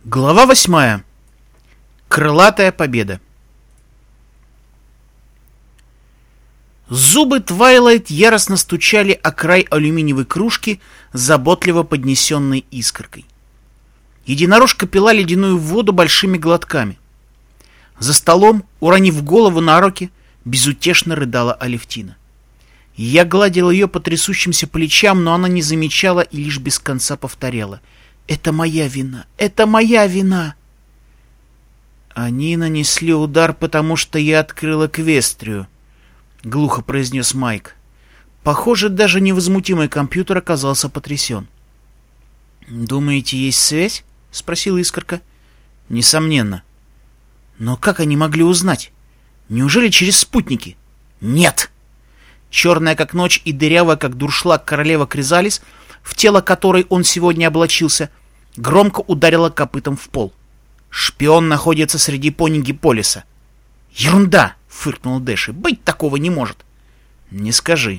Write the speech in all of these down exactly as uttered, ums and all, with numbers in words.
Глава восьмая. Крылатая победа. Зубы Твайлайт яростно стучали о край алюминиевой кружки, заботливо поднесенной искоркой. Единорожка пила ледяную воду большими глотками. За столом, уронив голову на руки, безутешно рыдала Алевтина. Я гладил ее по трясущимся плечам, но она не замечала и лишь без конца повторяла: «Это моя вина! Это моя вина!» «Они нанесли удар, потому что я открыл Эквестрию», — глухо произнес Майк. Похоже, даже невозмутимый компьютер оказался потрясен. «Думаете, есть связь?» — спросила искорка. «Несомненно. Но как они могли узнать? Неужели через спутники?» «Нет!» Черная как ночь и дырявая как дуршлаг королева Кризалис, в тело которой он сегодня облачился, громко ударила копытом в пол. «Шпион находится среди пони Гиполиса». «Ерунда!» — фыркнул Дэши. «Быть такого не может». «Не скажи.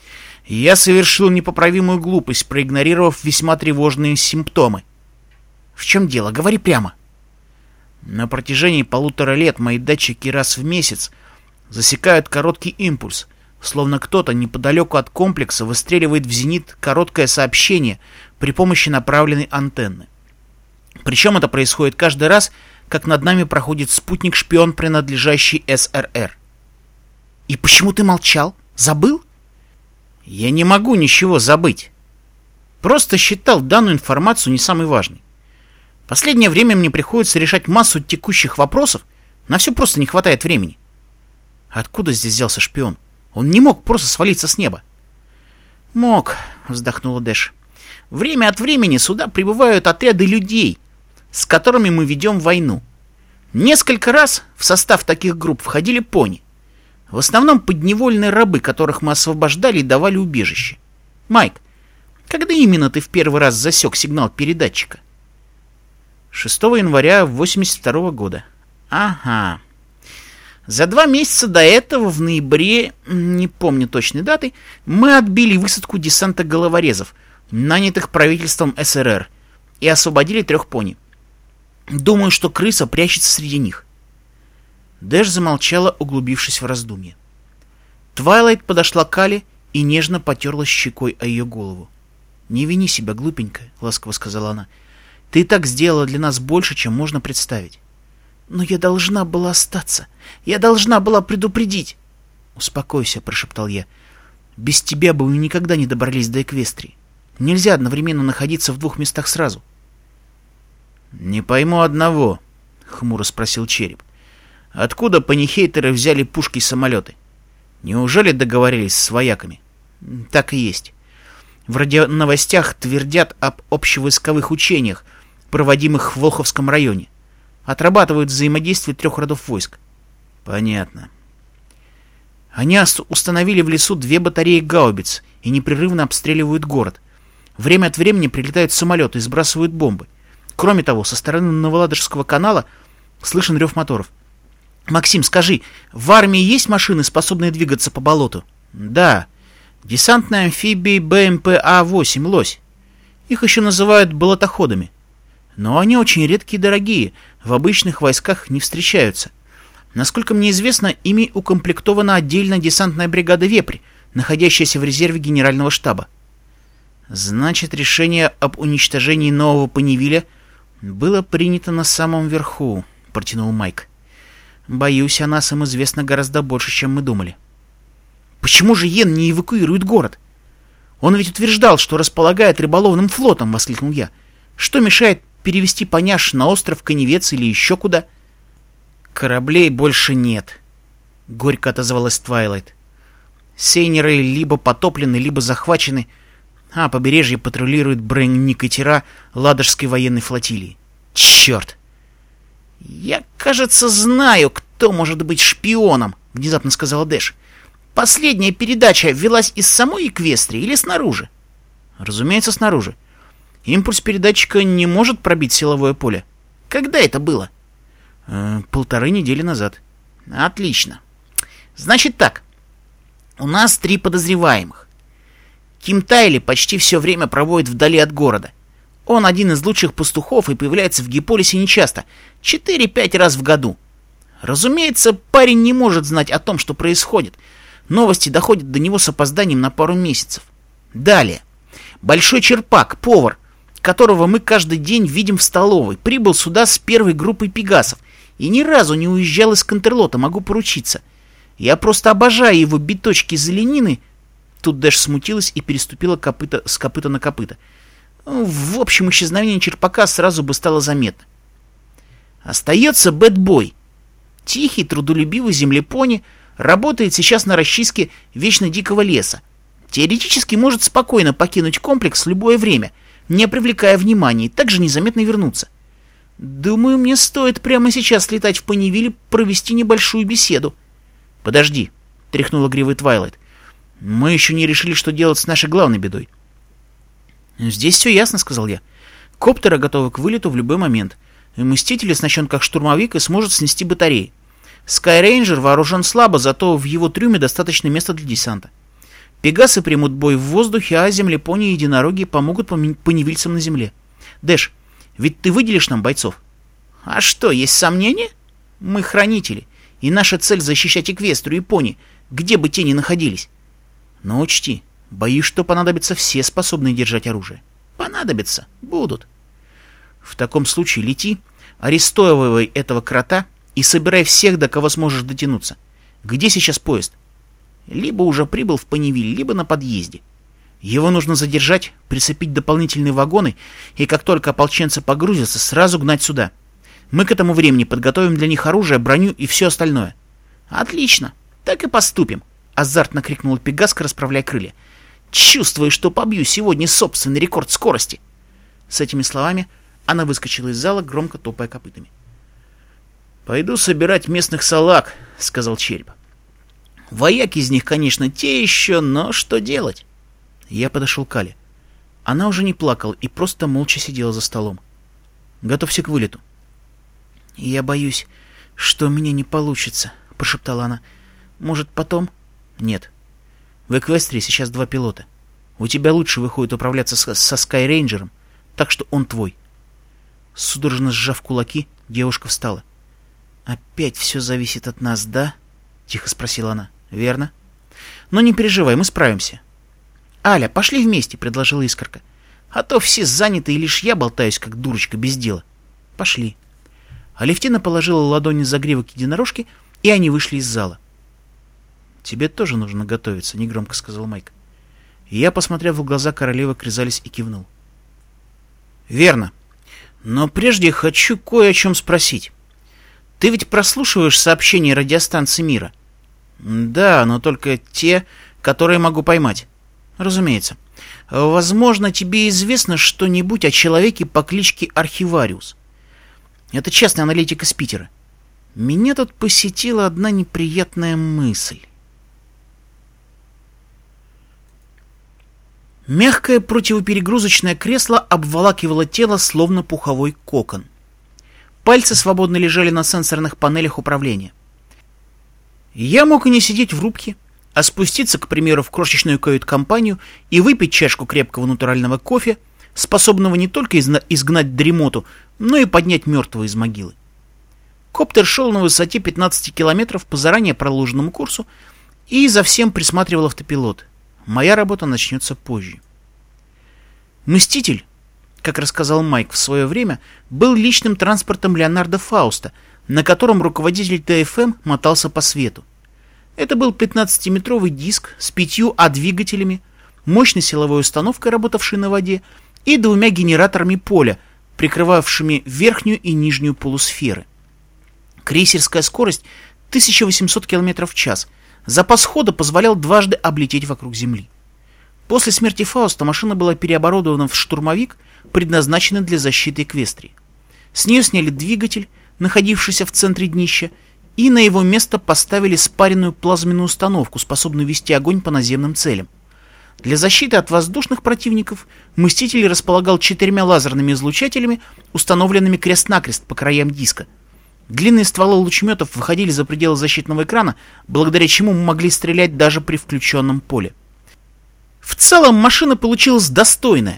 Я совершил непоправимую глупость, проигнорировав весьма тревожные симптомы». «В чем дело? Говори прямо». «На протяжении полутора лет мои датчики раз в месяц засекают короткий импульс, словно кто-то неподалеку от комплекса выстреливает в зенит короткое сообщение при помощи направленной антенны. Причем это происходит каждый раз, как над нами проходит спутник-шпион, принадлежащий эс эр эр. И почему ты молчал? Забыл?» «Я не могу ничего забыть. Просто считал данную информацию не самой важной. Последнее время мне приходится решать массу текущих вопросов, на все просто не хватает времени». «Откуда здесь взялся шпион? Он не мог просто свалиться с неба». «Мог», — вздохнула Дэш. «Время от времени сюда прибывают отряды людей, с которыми мы ведем войну. Несколько раз в состав таких групп входили пони. В основном подневольные рабы, которых мы освобождали и давали убежище. Майк, когда именно ты в первый раз засек сигнал передатчика?» шестого января восемьдесят второго года. «Ага. За два месяца до этого, в ноябре, не помню точной даты, мы отбили высадку десанта головорезов, нанятых правительством эс эр эр, и освободили трех пони. Думаю, что крыса прячется среди них». Дэш замолчала, углубившись в раздумье. Твайлайт подошла к Але и нежно потерла щекой о ее голову. «Не вини себя, глупенькая», — ласково сказала она. «Ты и так сделала для нас больше, чем можно представить». «Но я должна была остаться. Я должна была предупредить». «Успокойся», — прошептал я. «Без тебя бы мы никогда не добрались до Эквестрии. Нельзя одновременно находиться в двух местах сразу». «Не пойму одного», — хмуро спросил Череп. «Откуда панихейтеры взяли пушки и самолеты? Неужели договорились с вояками?» «Так и есть. В радионовостях твердят об общевойсковых учениях, проводимых в Волховском районе. Отрабатывают взаимодействие трех родов войск». «Понятно». «Они установили в лесу две батареи гаубиц и непрерывно обстреливают город. Время от времени прилетают самолеты и сбрасывают бомбы. Кроме того, со стороны Новоладожского канала слышен рев моторов. Максим, скажи, в армии есть машины, способные двигаться по болоту?» «Да. Десантные амфибии бэ эм пэ а восемь «Лось». Их еще называют болотоходами. Но они очень редкие и дорогие, в обычных войсках не встречаются. Насколько мне известно, ими укомплектована отдельная десантная бригада «Вепрь», находящаяся в резерве генерального штаба». «Значит, решение об уничтожении нового Панивиля было принято на самом верху», — протянул Майк. «Боюсь, о нас им известно гораздо больше, чем мы думали». «Почему же Йен не эвакуирует город? Он ведь утверждал, что располагает рыболовным флотом», — воскликнул я. «Что мешает перевести поняш на остров Коневец или еще куда?» «Кораблей больше нет», — горько отозвалась Твайлайт. «Сейнеры либо потоплены, либо захвачены, а побережье патрулируют бронекатера Ладожской военной флотилии. Черт!» «Я, кажется, знаю, кто может быть шпионом», — внезапно сказала Дэш. «Последняя передача велась из самой Эквестрии или снаружи?» «Разумеется, снаружи. Импульс передатчика не может пробить силовое поле». «Когда это было?» э, «Полторы недели назад». «Отлично. Значит так. У нас три подозреваемых. Ким Тайли почти все время проводит вдали от города. Он один из лучших пастухов и появляется в Гиполисе нечасто, четыре-пять раз в году. Разумеется, парень не может знать о том, что происходит. Новости доходят до него с опозданием на пару месяцев. Далее. Большой черпак, повар, которого мы каждый день видим в столовой, прибыл сюда с первой группой пегасов и ни разу не уезжал из Контрлота, могу поручиться. Я просто обожаю его биточки зеленины. Тут Дэш смутилась и переступила копыта с копыта на копыта. В общем, исчезновение черпака сразу бы стало заметно. Остается Бэтбой. Тихий, трудолюбивый землепони работает сейчас на расчистке вечно дикого леса. Теоретически может спокойно покинуть комплекс в любое время, не привлекая внимания, и также незаметно вернуться. Думаю, мне стоит прямо сейчас летать в Понивиль и провести небольшую беседу. — Подожди, — тряхнула гривой Твайлайт. — Мы еще не решили, что делать с нашей главной бедой. — Здесь все ясно, — сказал я. Коптеры готовы к вылету в любой момент. Мститель оснащен как штурмовик и сможет снести батареи. Скайрейнджер вооружен слабо, зато в его трюме достаточно места для десанта. Пегасы примут бой в воздухе, а землепони и единороги помогут понивильцам на земле. Дэш, ведь ты выделишь нам бойцов? А что, есть сомнения? Мы хранители, и наша цель защищать Эквестрию и пони, где бы те ни находились. Но учти, боюсь, что понадобятся все, способные держать оружие. Понадобятся, будут. В таком случае лети, арестовывай этого крота и собирай всех, до кого сможешь дотянуться. Где сейчас поезд? Либо уже прибыл в Понивиль, либо на подъезде. Его нужно задержать, прицепить дополнительные вагоны, и как только ополченцы погрузятся, сразу гнать сюда. Мы к этому времени подготовим для них оружие, броню и все остальное. Отлично, так и поступим, азартно крикнула Пегаска, расправляя крылья. Чувствую, что побью сегодня собственный рекорд скорости. С этими словами она выскочила из зала, громко топая копытами. «Пойду собирать местных салаг», — сказал Череп. «Вояки из них, конечно, те еще, но что делать?» Я подошел к Але. Она уже не плакала и просто молча сидела за столом. «Готовься к вылету». «Я боюсь, что у меня не получится», — прошептала она. «Может, потом?» «Нет. В Эквестрии сейчас два пилота. У тебя лучше выходит управляться со, со Скайрейнджером, так что он твой». Судорожно сжав кулаки, девушка встала. «Опять все зависит от нас, да?» — тихо спросила она. «Верно?» «Но не переживай, мы справимся». «Аля, пошли вместе», — предложила Искорка. «А то все заняты, и лишь я болтаюсь, как дурочка, без дела». «Пошли». Алевтина положила ладони за гривок единорожки, и они вышли из зала. «Тебе тоже нужно готовиться», — негромко сказал Майк. Я посмотрел в глаза королевы Кризалис и кивнул. «Верно. Но прежде хочу кое о чем спросить. Ты ведь прослушиваешь сообщения радиостанции мира?» «Да, но только те, которые могу поймать». «Разумеется. Возможно, тебе известно что-нибудь о человеке по кличке Архивариус. Это частный аналитик из Питера. Меня тут посетила одна неприятная мысль». Мягкое противоперегрузочное кресло обволакивало тело, словно пуховой кокон. Пальцы свободно лежали на сенсорных панелях управления. Я мог и не сидеть в рубке, а спуститься, к примеру, в крошечную кают-компанию и выпить чашку крепкого натурального кофе, способного не только изгнать дремоту, но и поднять мертвого из могилы. Коптер шел на высоте пятнадцати километров по заранее проложенному курсу, и за всем присматривал автопилот. Моя работа начнется позже. Мститель, как рассказал Майк в свое время, был личным транспортом Леонардо Фауста, на котором руководитель ТФМ мотался по свету. Это был пятнадцатиметровый диск с пятью А-двигателями, мощной силовой установкой, работавшей на воде, и двумя генераторами поля, прикрывавшими верхнюю и нижнюю полусферы. Крейсерская скорость тысяча восемьсот километров в час. Запас хода позволял дважды облететь вокруг Земли. После смерти Фауста машина была переоборудована в штурмовик, предназначенный для защиты Эквестрии. С нее сняли двигатель, находившийся в центре днища, и на его место поставили спаренную плазменную установку, способную вести огонь по наземным целям. Для защиты от воздушных противников Мститель располагал четырьмя лазерными излучателями, установленными крест-накрест по краям диска. Длинные стволы лучеметов выходили за пределы защитного экрана, благодаря чему мы могли стрелять даже при включенном поле. В целом машина получилась достойная,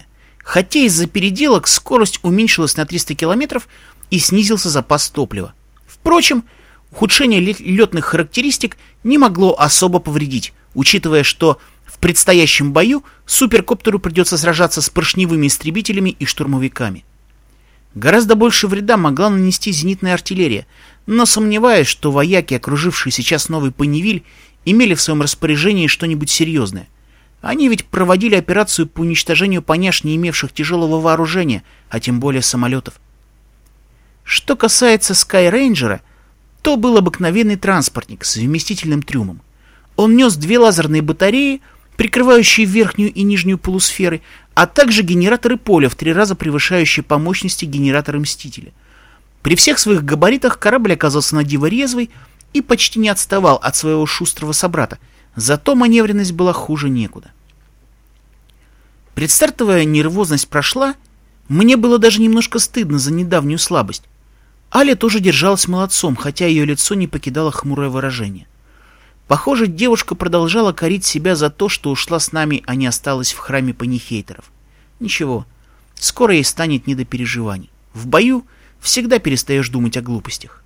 хотя из-за переделок скорость уменьшилась на триста километров и снизился запас топлива. Впрочем, ухудшение летных характеристик не могло особо повредить, учитывая, что в предстоящем бою суперкоптеру придется сражаться с поршневыми истребителями и штурмовиками. Гораздо больше вреда могла нанести зенитная артиллерия, но сомневаюсь, что вояки, окружившие сейчас Новый Паннивиль, имели в своем распоряжении что-нибудь серьезное. Они ведь проводили операцию по уничтожению поняш, не имевших тяжелого вооружения, а тем более самолетов. Что касается Скайрейнджера, то был обыкновенный транспортник с вместительным трюмом. Он нес две лазерные батареи, прикрывающие верхнюю и нижнюю полусферы, а также генераторы поля, в три раза превышающие по мощности генераторы Мстителя. При всех своих габаритах корабль оказался на диво резвый и почти не отставал от своего шустрого собрата, зато маневренность была хуже некуда. Предстартовая нервозность прошла, мне было даже немножко стыдно за недавнюю слабость. Аля тоже держалась молодцом, хотя ее лицо не покидало хмурое выражение. Похоже, девушка продолжала корить себя за то, что ушла с нами, а не осталась в храме панихейтеров. Ничего, скоро ей станет не до переживаний. В бою всегда перестаешь думать о глупостях.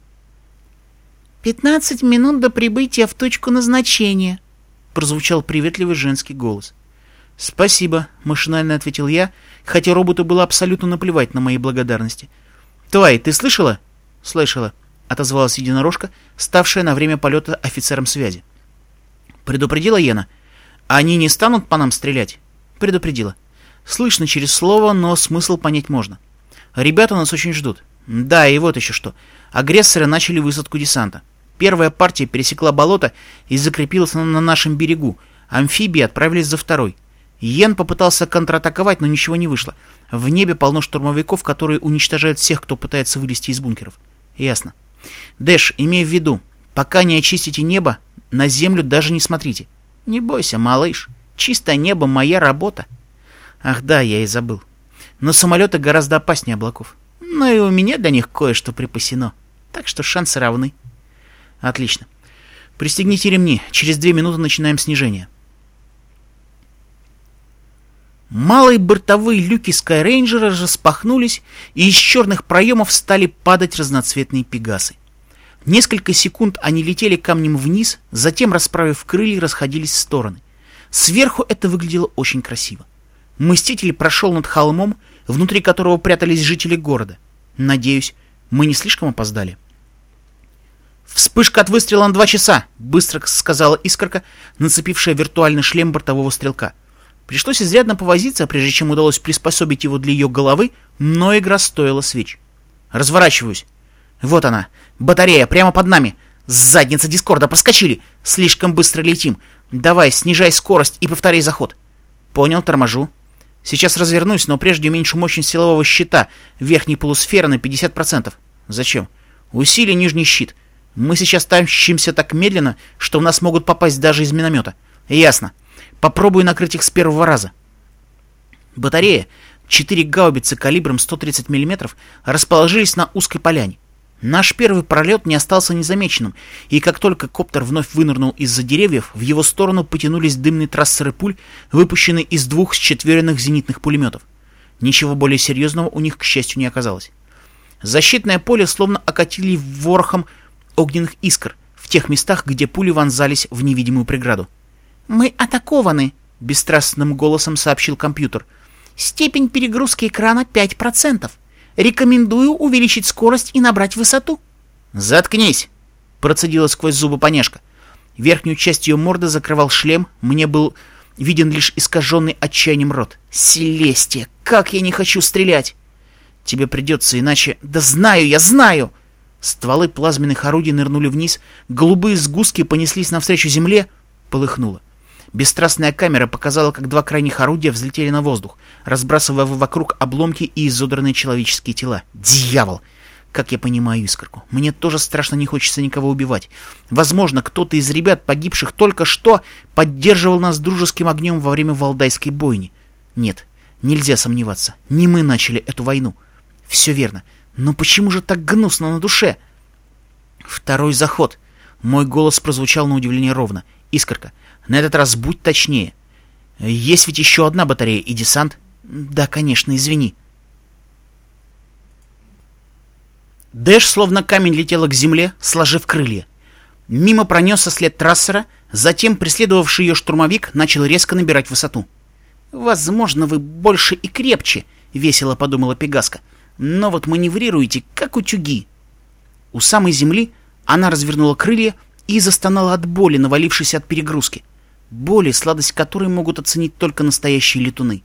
«Пятнадцать минут до прибытия в точку назначения», — прозвучал приветливый женский голос. «Спасибо», — машинально ответил я, хотя роботу было абсолютно наплевать на мои благодарности. «Твай, ты слышала?» «Слышала», — отозвалась единорожка, ставшая на время полета офицером связи. «Предупредила Йена? Они не станут по нам стрелять?» «Предупредила. Слышно через слово, но смысл понять можно. Ребята нас очень ждут. Да, и вот еще что. Агрессоры начали высадку десанта. Первая партия пересекла болото и закрепилась на, на нашем берегу. Амфибии отправились за второй. Йен попытался контратаковать, но ничего не вышло. В небе полно штурмовиков, которые уничтожают всех, кто пытается вылезти из бункеров». «Ясно. Дэш, имей в виду, пока не очистите небо, на землю даже не смотрите». «Не бойся, малыш. Чистое небо — моя работа». «Ах да, я и забыл. Но самолеты гораздо опаснее облаков. Но и у меня для них кое-что припасено. Так что шансы равны». «Отлично. Пристегните ремни. Через две минуты начинаем снижение». Малые бортовые люки Скайрейнджера распахнулись, и из черных проемов стали падать разноцветные пегасы. Несколько секунд они летели камнем вниз, затем, расправив крылья, расходились в стороны. Сверху это выглядело очень красиво. Мститель прошел над холмом, внутри которого прятались жители города. Надеюсь, мы не слишком опоздали. «Вспышка от выстрела на два часа!» — быстро сказала Искорка, нацепившая виртуальный шлем бортового стрелка. Пришлось изрядно повозиться, прежде чем удалось приспособить его для ее головы, но игра стоила свеч. «Разворачиваюсь. Вот она, батарея, прямо под нами. Задница Дискорда, проскочили. Слишком быстро летим. Давай, снижай скорость и повторяй заход». «Понял, торможу. Сейчас развернусь, но прежде уменьшу мощность силового щита верхней полусферы на пятьдесят процентов. Зачем? Усили нижний щит. Мы сейчас тащимся так медленно, что в нас могут попасть даже из миномета». «Ясно. Попробую накрыть их с первого раза». Батарея, четыре гаубицы калибром сто тридцать миллиметров, расположились на узкой поляне. Наш первый пролет не остался незамеченным, и как только коптер вновь вынырнул из-за деревьев, в его сторону потянулись дымные трассеры пуль, выпущенные из двух счетверенных зенитных пулеметов. Ничего более серьезного у них, к счастью, не оказалось. Защитное поле словно окатили ворохом огненных искр в тех местах, где пули вонзались в невидимую преграду. «Мы атакованы», — бесстрастным голосом сообщил компьютер. «Степень перегрузки экрана пять процентов. Рекомендую увеличить скорость и набрать высоту». «Заткнись!» — процедила сквозь зубы Понежка. Верхнюю часть ее морды закрывал шлем, мне был виден лишь искаженный отчаянием рот. «Селестия, как я не хочу стрелять!» «Тебе придется, иначе...» «Да знаю, я знаю!» Стволы плазменных орудий нырнули вниз, голубые сгустки понеслись навстречу земле, полыхнуло. Бесстрастная камера показала, как два крайних орудия взлетели на воздух, разбрасывая вокруг обломки и изодранные человеческие тела. Дьявол! Как я понимаю Искорку, мне тоже страшно не хочется никого убивать. Возможно, кто-то из ребят, погибших только что, поддерживал нас дружеским огнем во время валдайской бойни. Нет, нельзя сомневаться, не мы начали эту войну. Все верно, но почему же так гнусно на душе? Второй заход. Мой голос прозвучал на удивление ровно. Искорка, на этот раз будь точнее. Есть ведь еще одна батарея и десант. Да, конечно, извини. Дэш словно камень летела к земле, сложив крылья. Мимо пронесся след трассера, затем преследовавший ее штурмовик начал резко набирать высоту. «Возможно, вы больше и крепче», — весело подумала Пегаска, «но вот маневрируете, как утюги». У самой земли она развернула крылья и застонала от боли, навалившейся от перегрузки. Боли, сладость которой могут оценить только настоящие летуны.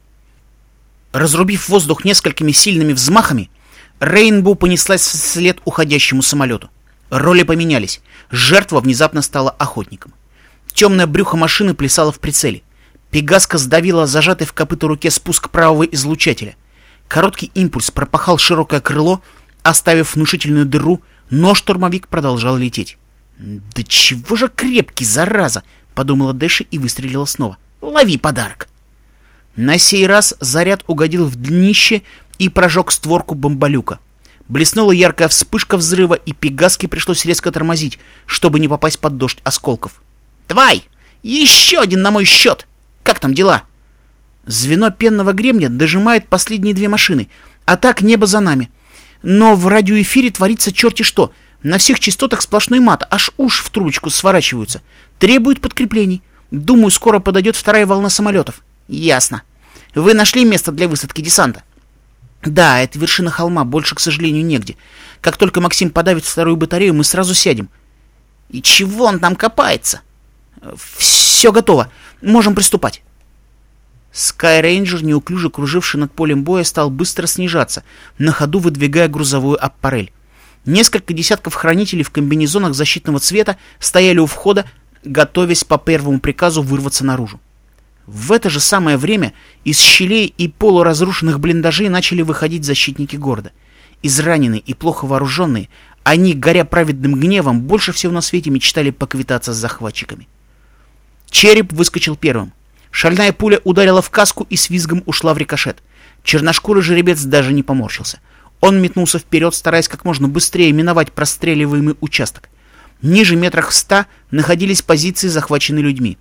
Разрубив воздух несколькими сильными взмахами, Рейнбоу понеслась вслед уходящему самолету. Роли поменялись. Жертва внезапно стала охотником. Темное брюхо машины плясало в прицеле. Пегаска сдавила зажатый в копыто руке спуск правого излучателя. Короткий импульс пропахал широкое крыло, оставив внушительную дыру, но штурмовик продолжал лететь. «Да чего же крепкий, зараза!» — подумала Дэши и выстрелила снова. «Лови подарок!» На сей раз заряд угодил в днище и прожег створку бомболюка. Блеснула яркая вспышка взрыва, и Пегаске пришлось резко тормозить, чтобы не попасть под дождь осколков. «Давай! Еще один на мой счет! Как там дела?» Звено пенного гребня дожимает последние две машины, а так небо за нами. Но в радиоэфире творится черти что. На всех частотах сплошной мат, аж уши в трубочку сворачиваются. Требуют подкреплений. Думаю, скоро подойдет вторая волна самолетов. Ясно. Вы нашли место для высадки десанта? Да, это вершина холма, больше, к сожалению, негде. Как только Максим подавит вторую батарею, мы сразу сядем. И чего он там копается? Все готово. Можем приступать. Скайрейнджер, неуклюже круживший над полем боя, стал быстро снижаться, на ходу выдвигая грузовую аппарель. Несколько десятков хранителей в комбинезонах защитного цвета стояли у входа, готовясь по первому приказу вырваться наружу. В это же самое время из щелей и полуразрушенных блиндажей начали выходить защитники города. Израненные и плохо вооруженные, они, горя праведным гневом, больше всего на свете мечтали поквитаться с захватчиками. Череп выскочил первым. Шальная пуля ударила в каску и с визгом ушла в рикошет. Черношкурый жеребец даже не поморщился. Он метнулся вперед, стараясь как можно быстрее миновать простреливаемый участок. Ниже метрах в ста находились позиции, захваченные людьми.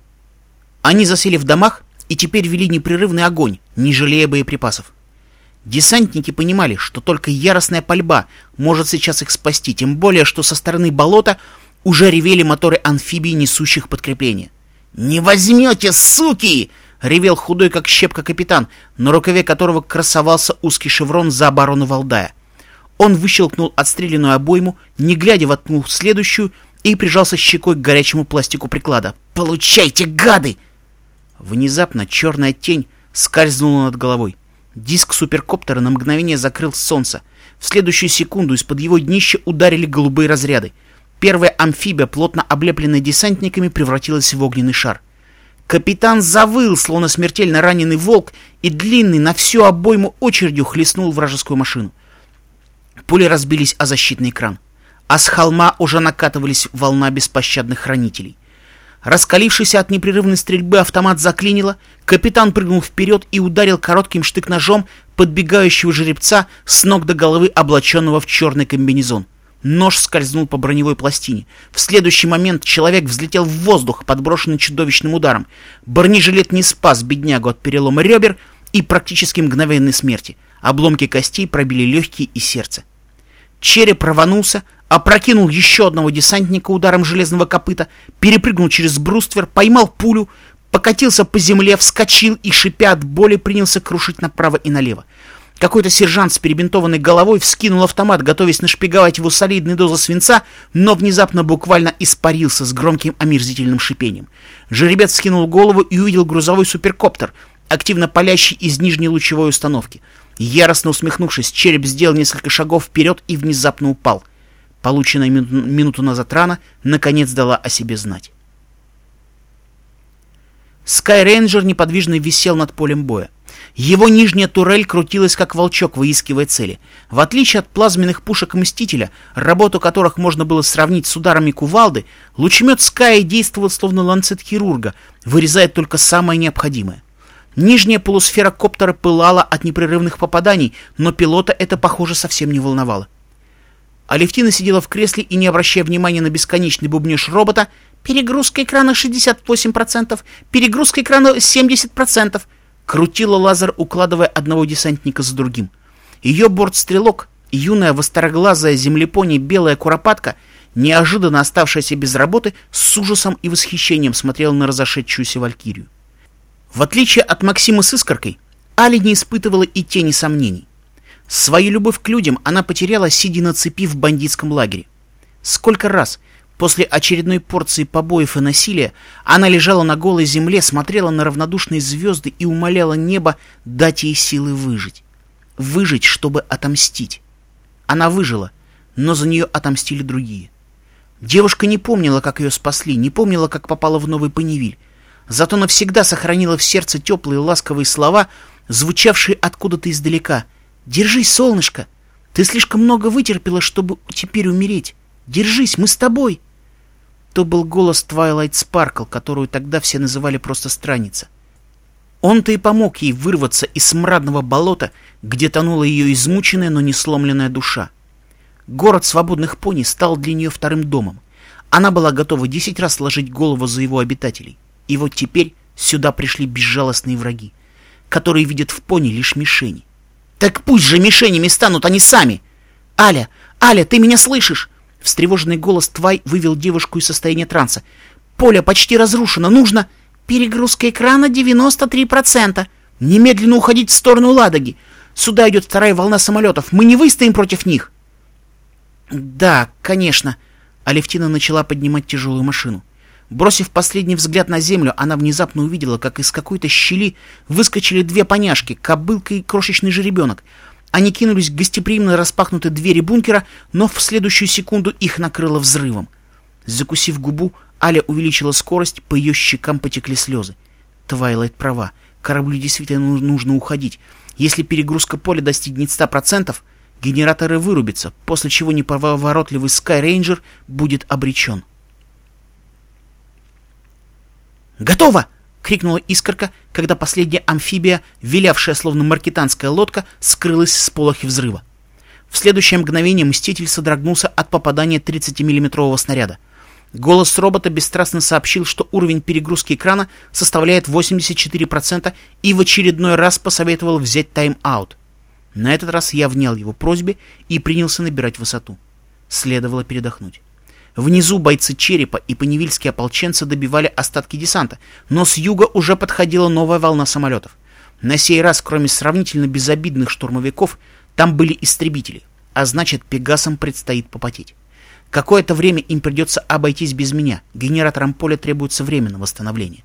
Они засели в домах и теперь вели непрерывный огонь, не жалея боеприпасов. Десантники понимали, что только яростная пальба может сейчас их спасти, тем более, что со стороны болота уже ревели моторы амфибий, несущих подкрепление. «Не возьмете, суки!» — ревел худой, как щепка, капитан, на рукаве которого красовался узкий шеврон за оборону Валдая. Он выщелкнул отстрелянную обойму, не глядя воткнул в следующую и прижался щекой к горячему пластику приклада. «Получайте, гады!» Внезапно черная тень скользнула над головой. Диск суперкоптера на мгновение закрыл солнце. В следующую секунду из-под его днища ударили голубые разряды. Первая амфибия, плотно облепленная десантниками, превратилась в огненный шар. Капитан завыл, словно смертельно раненый волк, и длинный на всю обойму очередью хлестнул вражескую машину. Пули разбились о защитный экран, а с холма уже накатывались волна беспощадных хранителей. Раскалившийся от непрерывной стрельбы автомат заклинило, капитан прыгнул вперед и ударил коротким штык-ножом подбегающего жеребца с ног до головы, облаченного в черный комбинезон. Нож скользнул по броневой пластине. В следующий момент человек взлетел в воздух, подброшенный чудовищным ударом. Бронежилет не спас беднягу от перелома ребер и практически мгновенной смерти. Обломки костей пробили легкие и сердце. Череп рванулся, опрокинул еще одного десантника ударом железного копыта, перепрыгнул через бруствер, поймал пулю, покатился по земле, вскочил и, шипя от боли, принялся крушить направо и налево. Какой-то сержант с перебинтованной головой вскинул автомат, готовясь нашпиговать его солидной дозой свинца, но внезапно буквально испарился с громким омерзительным шипением. Жеребец скинул голову и увидел грузовой суперкоптер, активно палящий из нижней лучевой установки. Яростно усмехнувшись, череп сделал несколько шагов вперед и внезапно упал. Полученная минуту, минуту назад рана наконец дала о себе знать. Скайрейнджер неподвижно висел над полем боя. Его нижняя турель крутилась, как волчок, выискивая цели. В отличие от плазменных пушек Мстителя, работу которых можно было сравнить с ударами кувалды, лучемет Скай действовал словно ланцет хирурга, вырезая только самое необходимое. Нижняя полусфера коптера пылала от непрерывных попаданий, но пилота это, похоже, совсем не волновало. Алевтина сидела в кресле и, не обращая внимания на бесконечный бубнеж робота, «Перегрузка экрана шестьдесят восемь процентов, перегрузка экрана семьдесят процентов», крутила лазер, укладывая одного десантника за другим. Ее бортстрелок, юная востроглазая землепони белая куропатка, неожиданно оставшаяся без работы, с ужасом и восхищением смотрела на разошедшуюся валькирию. В отличие от Максима с Искоркой, Аля не испытывала и тени сомнений. Свою любовь к людям она потеряла, сидя на цепи в бандитском лагере. Сколько раз после очередной порции побоев и насилия она лежала на голой земле, смотрела на равнодушные звезды и умоляла небо дать ей силы выжить. Выжить, чтобы отомстить. Она выжила, но за нее отомстили другие. Девушка не помнила, как ее спасли, не помнила, как попала в Новый Паневиль. Зато навсегда сохранила в сердце теплые ласковые слова, звучавшие откуда-то издалека. «Держись, солнышко! Ты слишком много вытерпела, чтобы теперь умереть. Держись, мы с тобой!» То был голос Твайлайт Спаркл, которую тогда все называли просто странница. Он-то и помог ей вырваться из смрадного болота, где тонула ее измученная, но не сломленная душа. Город свободных пони стал для нее вторым домом. Она была готова десять раз сложить голову за его обитателей. И вот теперь сюда пришли безжалостные враги, которые видят в пони лишь мишени. «Так пусть же мишенями станут они сами! Аля! Аля, ты меня слышишь?» Встревоженный голос Твай вывел девушку из состояния транса. «Поле почти разрушено, нужно...» «Перегрузка экрана девяносто три процента. Немедленно уходить в сторону Ладоги. Сюда идет вторая волна самолетов. Мы не выстоим против них». «Да, конечно». Алевтина начала поднимать тяжелую машину. Бросив последний взгляд на землю, она внезапно увидела, как из какой-то щели выскочили две поняшки, кобылка и крошечный жеребенок. Они кинулись к гостеприимно распахнутой двери бункера, но в следующую секунду их накрыло взрывом. Закусив губу, Аля увеличила скорость, по ее щекам потекли слезы. Твайлайт права. Кораблю действительно нужно уходить. Если перегрузка поля достигнет ста процентов, генераторы вырубятся, после чего неповоротливый Sky Ranger будет обречен. «Готово!» — крикнула Искорка, когда последняя амфибия, вилявшая словно маркетанская лодка, скрылась с полохи взрыва. В следующее мгновение Мститель содрогнулся от попадания тридцатимиллиметрового снаряда. Голос робота бесстрастно сообщил, что уровень перегрузки экрана составляет восемьдесят четыре процента, и в очередной раз посоветовал взять тайм-аут. На этот раз я внял его просьбе и принялся набирать высоту. Следовало передохнуть. Внизу бойцы Черепа и паневильские ополченцы добивали остатки десанта, но с юга уже подходила новая волна самолетов. На сей раз, кроме сравнительно безобидных штурмовиков, там были истребители, а значит, пегасам предстоит попотеть. Какое-то время им придется обойтись без меня. Генераторам поля требуется время на восстановление.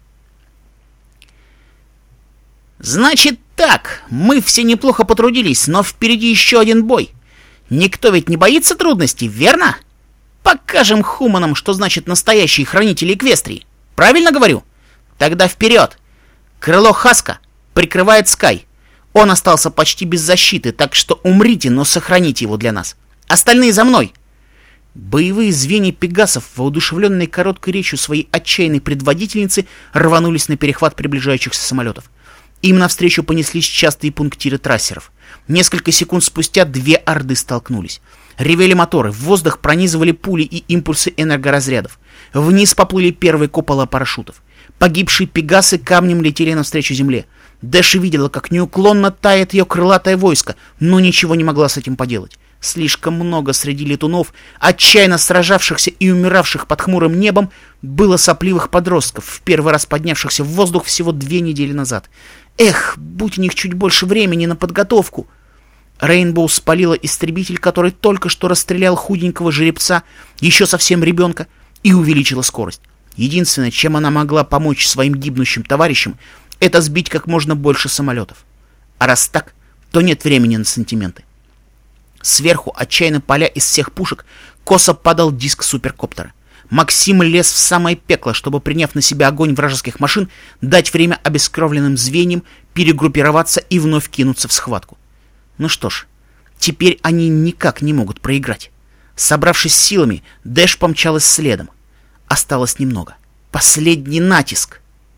«Значит так, мы все неплохо потрудились, но впереди еще один бой. Никто ведь не боится трудностей, верно? Покажем хуманам, что значит настоящие хранители Эквестрии. Правильно говорю? Тогда вперед! Крыло Хаска прикрывает Скай. Он остался почти без защиты, так что умрите, но сохраните его для нас. Остальные за мной!» Боевые звенья пегасов, воодушевленные короткой речью своей отчаянной предводительницы, рванулись на перехват приближающихся самолетов. Им навстречу понеслись частые пунктиры трассеров. Несколько секунд спустя две орды столкнулись. Ревели моторы, в воздух пронизывали пули и импульсы энергоразрядов. Вниз поплыли первые купола парашютов. Погибшие пегасы камнем летели навстречу земле. Дэши видела, как неуклонно тает ее крылатое войско, но ничего не могла с этим поделать. Слишком много среди летунов, отчаянно сражавшихся и умиравших под хмурым небом, было сопливых подростков, в первый раз поднявшихся в воздух всего две недели назад. Эх, будь у них чуть больше времени на подготовку! Рейнбоу спалила истребитель, который только что расстрелял худенького жеребца, еще совсем ребенка, и увеличила скорость. Единственное, чем она могла помочь своим гибнущим товарищам, это сбить как можно больше самолетов. А раз так, то нет времени на сантименты. Сверху, отчаянно паля из всех пушек, косо падал диск суперкоптера. Максим лез в самое пекло, чтобы, приняв на себя огонь вражеских машин, дать время обескровленным звеньям перегруппироваться и вновь кинуться в схватку. Ну что ж, теперь они никак не могут проиграть. Собравшись силами, Дэш помчалась следом. Осталось немного. Последний натиск.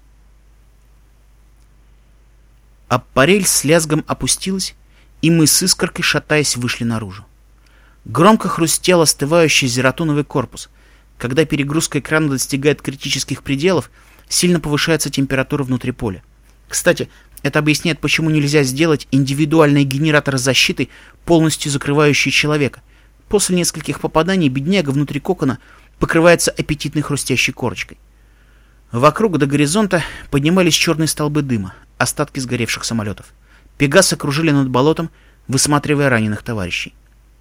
Аппарель с лязгом опустилась, и мы с Искоркой, шатаясь, вышли наружу. Громко хрустел остывающий зератоновый корпус. Когда перегрузка экрана достигает критических пределов, сильно повышается температура внутри поля. Кстати, Это объясняет, почему нельзя сделать индивидуальный генератор защиты, полностью закрывающий человека. После нескольких попаданий бедняга внутри кокона покрывается аппетитной хрустящей корочкой. Вокруг до горизонта поднимались черные столбы дыма, остатки сгоревших самолетов. Пегасы кружили над болотом, высматривая раненых товарищей.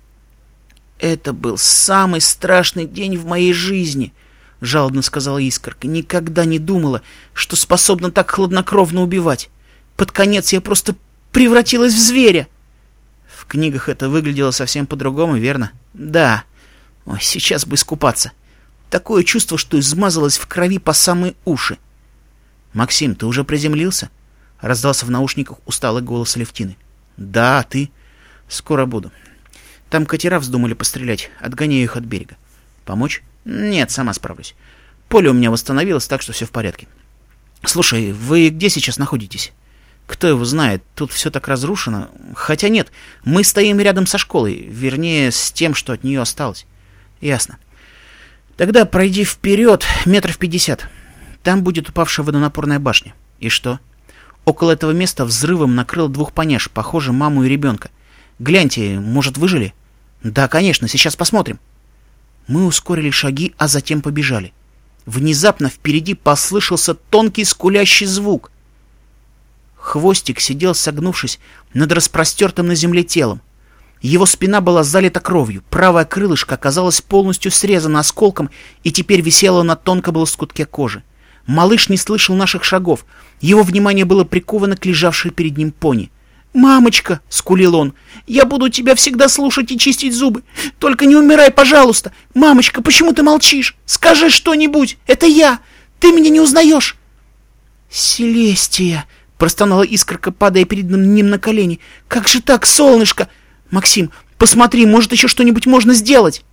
«Это был самый страшный день в моей жизни», — жалобно сказала Искорка. «Никогда не думала, что способна так хладнокровно убивать. Под конец я просто превратилась в зверя». «В книгах это выглядело совсем по-другому, верно?» «Да. Ой, сейчас бы искупаться. Такое чувство, что измазалось в крови по самые уши». «Максим, ты уже приземлился?» — раздался в наушниках усталый голос Алевтины. «Да, а ты?» «Скоро буду. Там катера вздумали пострелять. Отгоняю их от берега. Помочь?» «Нет, сама справлюсь. Поле у меня восстановилось, так что все в порядке». «Слушай, вы где сейчас находитесь?» «Кто его знает, тут все так разрушено. Хотя нет, мы стоим рядом со школой, вернее, с тем, что от нее осталось». «Ясно. Тогда пройди вперед метров пятьдесят. Там будет упавшая водонапорная башня. И что?» «Около этого места взрывом накрыл двух поняш, похоже, маму и ребенка. Гляньте, может, выжили?» «Да, конечно, сейчас посмотрим». Мы ускорили шаги, а затем побежали. Внезапно впереди послышался тонкий скулящий звук. Хвостик сидел, согнувшись над распростертым на земле телом. Его спина была залита кровью, правое крылышко оказалось полностью срезано осколком и теперь висело на тонком лоскутке кожи. Малыш не слышал наших шагов. Его внимание было приковано к лежавшей перед ним пони. «Мамочка!» — скулил он. «Я буду тебя всегда слушать и чистить зубы. Только не умирай, пожалуйста! Мамочка, почему ты молчишь? Скажи что-нибудь! Это я! Ты меня не узнаешь!» «Селестия!» — простонала Искорка, падая перед ним на колени. «Как же так, солнышко? Максим, посмотри, может, еще что-нибудь можно сделать?»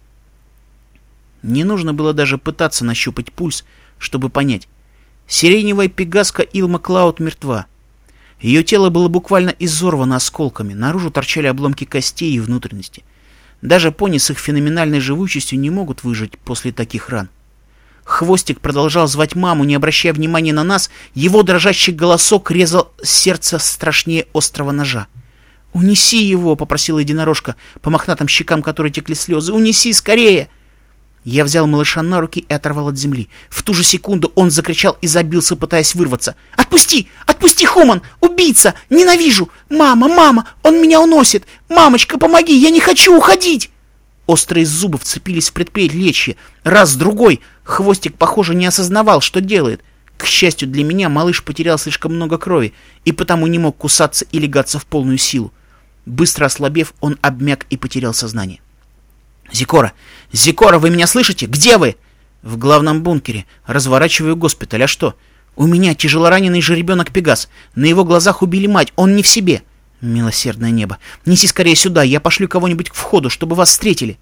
Не нужно было даже пытаться нащупать пульс, чтобы понять. Сиреневая пегаска Илма Клауд мертва. Ее тело было буквально изорвано осколками, наружу торчали обломки костей и внутренности. Даже пони с их феноменальной живучестью не могут выжить после таких ран. Хвостик продолжал звать маму, не обращая внимания на нас, его дрожащий голосок резал сердце страшнее острого ножа. «Унеси его!» — попросила единорожка, по мохнатым щекам которой текли слезы. «Унеси скорее!» Я взял малыша на руки и оторвал от земли. В ту же секунду он закричал и забился, пытаясь вырваться. «Отпусти! Отпусти, Хуман! Убийца! Ненавижу! Мама, мама! Он меня уносит! Мамочка, помоги! Я не хочу уходить!» Острые зубы вцепились в предплечье. Раз, другой. Хвостик, похоже, не осознавал, что делает. К счастью для меня, малыш потерял слишком много крови и потому не мог кусаться и легаться в полную силу. Быстро ослабев, он обмяк и потерял сознание. «Зикора! Зикора, вы меня слышите? Где вы?» «В главном бункере. Разворачиваю госпиталь. А что?» «У меня тяжелораненый жеребенок Пегас. На его глазах убили мать. Он не в себе». «Милосердное небо! Неси скорее сюда. Я пошлю кого-нибудь к входу, чтобы вас встретили».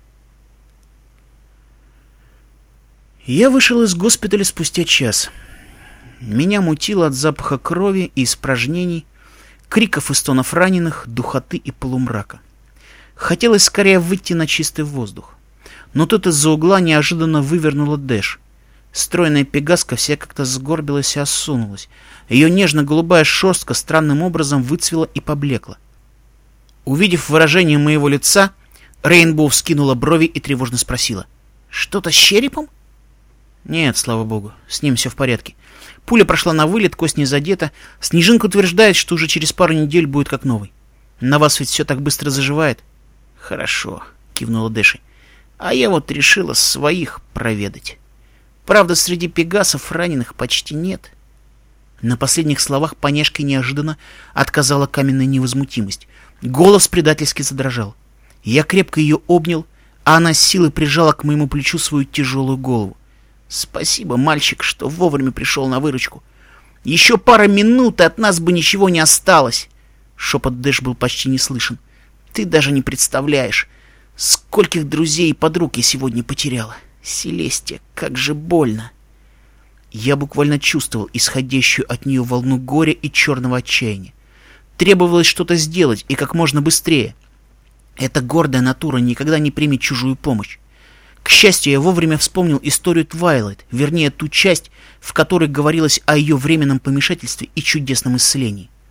Я вышел из госпиталя спустя час. Меня мутило от запаха крови и испражнений, криков и стонов раненых, духоты и полумрака. Хотелось скорее выйти на чистый воздух. Но тут из-за угла неожиданно вывернула Дэш. Стройная пегаска вся как-то сгорбилась и осунулась. Ее нежно-голубая шерстка странным образом выцвела и поблекла. Увидев выражение моего лица, Рейнбоу вскинула брови и тревожно спросила: «Что-то с черепом?» «Нет, слава богу, с ним все в порядке. Пуля прошла на вылет, кость не задета. Снежинка утверждает, что уже через пару недель будет как новый. На вас ведь все так быстро заживает». «Хорошо», — кивнула Дэши. «А я вот решила своих проведать. Правда, среди пегасов раненых почти нет». На последних словах поняшка неожиданно отказала каменная невозмутимость. Голос предательски задрожал. Я крепко ее обнял, а она с силой прижала к моему плечу свою тяжелую голову. «Спасибо, мальчик, что вовремя пришел на выручку. Еще пара минут, и от нас бы ничего не осталось». Шепот Дэш был почти не слышен. «Ты даже не представляешь, скольких друзей и подруг я сегодня потеряла. Селестия, как же больно!» Я буквально чувствовал исходящую от нее волну горя и черного отчаяния. Требовалось что-то сделать, и как можно быстрее. Эта гордая натура никогда не примет чужую помощь. К счастью, я вовремя вспомнил историю Твайлайт, вернее, ту часть, в которой говорилось о ее временном помешательстве и чудесном исцелении.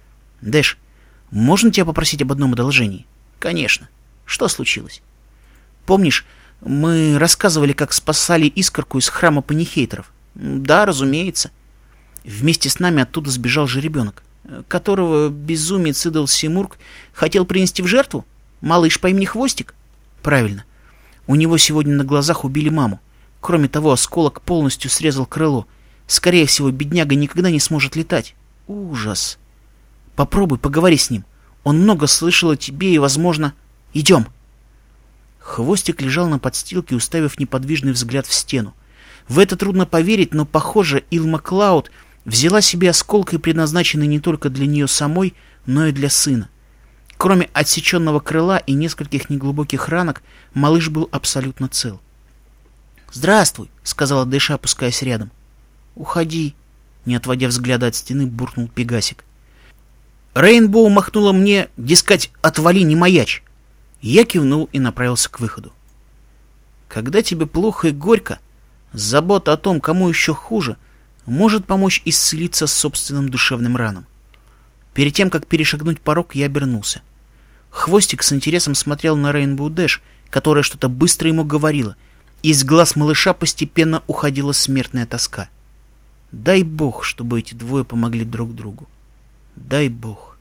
Дэш, можно тебя попросить об одном одолжении? Конечно. Что случилось? Помнишь, мы рассказывали, как спасали искорку из храма панихейтеров? Да, разумеется. Вместе с нами оттуда сбежал жеребенок, которого безумец идол Симург хотел принести в жертву? Малыш по имени Хвостик? Правильно. У него сегодня на глазах убили маму. Кроме того, осколок полностью срезал крыло. Скорее всего, бедняга никогда не сможет летать. Ужас. Попробуй, поговори с ним. Он много слышал о тебе и, возможно... Идем. Хвостик лежал на подстилке, уставив неподвижный взгляд в стену. В это трудно поверить, но, похоже, Илма Клауд взяла себе осколкой, предназначенный не только для нее самой, но и для сына. Кроме отсеченного крыла и нескольких неглубоких ранок, малыш был абсолютно цел. «Здравствуй», — сказала Дэша, опускаясь рядом. «Уходи», — не отводя взгляда от стены, буркнул Пегасик. Рейнбоу махнула мне, дескать, отвали, не маячь. Я кивнул и направился к выходу. Когда тебе плохо и горько, забота о том, кому еще хуже, может помочь исцелиться собственным душевным раном. Перед тем, как перешагнуть порог, я обернулся. Хвостик с интересом смотрел на Рейнбоу Дэш, которая что-то быстро ему говорила. Из глаз малыша постепенно уходила смертная тоска. Дай бог, чтобы эти двое помогли друг другу. Дай бог.